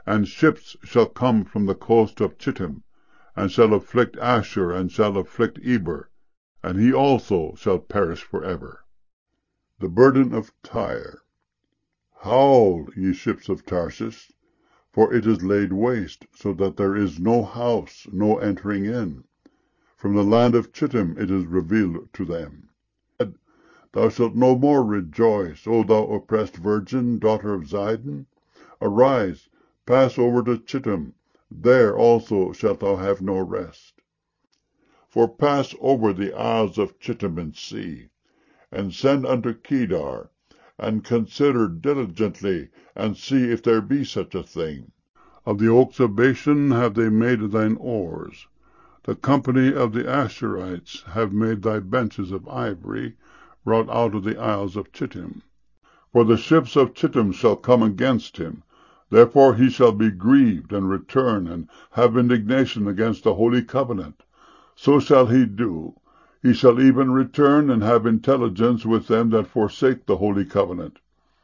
And ships shall come from the coast of Chittim, and shall afflict Ashur, and shall afflict Eber, and he also shall perish for ever. The burden of Tyre. Howl, ye ships of Tarshish, for it is laid waste, so that there is no house, no entering in. From the land of Chittim it is revealed to them. Thou shalt no more rejoice, O thou oppressed virgin, daughter of Zidon. Arise, pass over to Chittim, there also shalt thou have no rest. For pass over the isles of Chittim and see, and send unto Kedar, and consider diligently, and see if there be such a thing. Of the oaks of Bashan have they made thine oars. The company of the Ashurites have made thy benches of ivory, brought out of the isles of Chittim. For the ships of Chittim shall come against him. Therefore he shall be grieved, and return, and have indignation against the holy covenant. So shall he do. He shall even return, and have intelligence with them that forsake the holy covenant.